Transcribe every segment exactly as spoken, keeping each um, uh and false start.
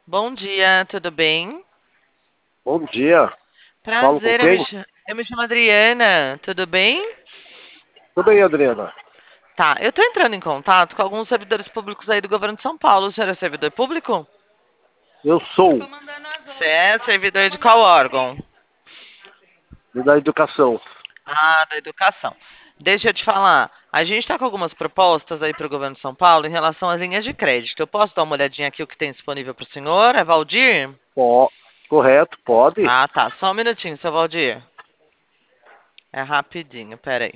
Bom dia, tudo bem? Bom dia. Falo com Prazer, eu me, quem? cha- eu me chamo Adriana, tudo bem? Tudo bem, Adriana? Tá, eu tô entrando em contato com alguns servidores públicos aí do governo de São Paulo. O senhor é servidor público? Eu sou Você é servidor de qual órgão? da educação. Ah, da educação. Deixa eu te falar, a gente está com algumas propostas aí para o governo de São Paulo em relação às linhas de crédito. Eu posso dar uma olhadinha aqui o que tem disponível para o senhor? É Valdir? Ó, correto, pode? Ah, tá, só um minutinho, seu Valdir. É rapidinho, peraí.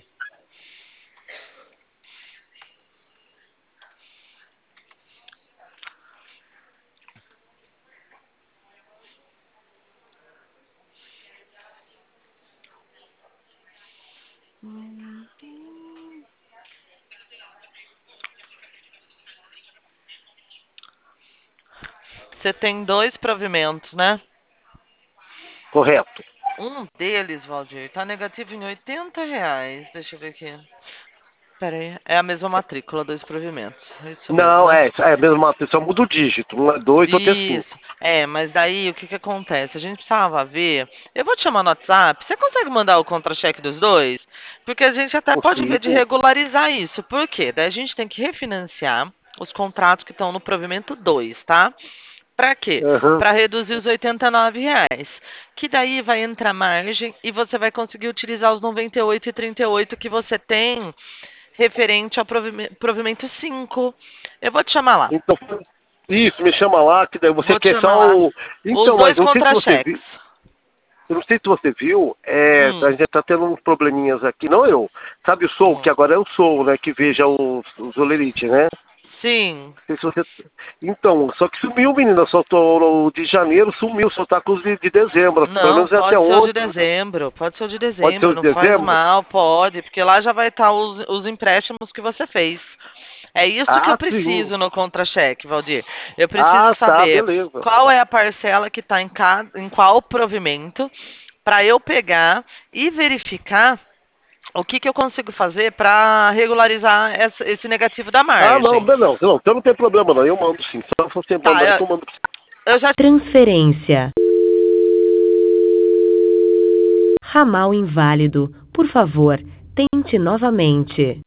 Você tem dois provimentos, né? Correto. Um deles, Valdir, tá negativo em oitenta reais. Deixa eu ver aqui. Pera aí. É a mesma matrícula, dois provimentos. É isso mesmo, Não, né? é, é a mesma pessoa, muda o dígito. Um é dois, outro é Isso. cinco. É, mas daí o que que acontece? A gente precisava ver. Eu vou te chamar no WhatsApp. Você consegue mandar o contra-cheque dos dois? Porque a gente até pode ver de Consigo. regularizar isso. Por quê? Daí a gente tem que refinanciar os contratos que estão no provimento dois, tá? Para quê? Aham. Para reduzir os oitenta e nove reais. Que daí vai entrar margem e você vai conseguir utilizar os noventa e oito e trinta e oito que você tem referente ao provime- provimento cinco. Eu vou te chamar lá. Então, isso, me chama lá, que daí você Vou te quer chamar só lá. o. Os Então, mas dois não sei se você contra-cheques. viu. Eu não sei se você viu, é, a Hum, gente tá tendo uns probleminhas aqui, não eu. Sabe o Sou, hum. que agora é o Sou, né? Que veja os, os Olerite, né? Sim. Sei se você... Então, só que sumiu, menina. Só tô o de janeiro, sumiu, só tá com os de, de dezembro. Pelo Não, menos até pode ser o de ontem. dezembro. Pode ser o de Pode ser dezembro. os Não de faz dezembro? mal, pode. Porque lá já vai estar os, os empréstimos que você fez. É isso que eu Ah, sim. preciso no contra-cheque, Valdir. Eu preciso Ah, tá, saber beleza. qual é a parcela que está em, cada, em qual provimento, para eu pegar e verificar o que, que eu consigo fazer para regularizar essa- esse negativo da Ah, não, margem. não, não, então não tem problema não. Eu mando sim. Só você Tá, manda aí eu, que eu mando. eu já. Transferência. Ramal inválido. Por favor, tente novamente.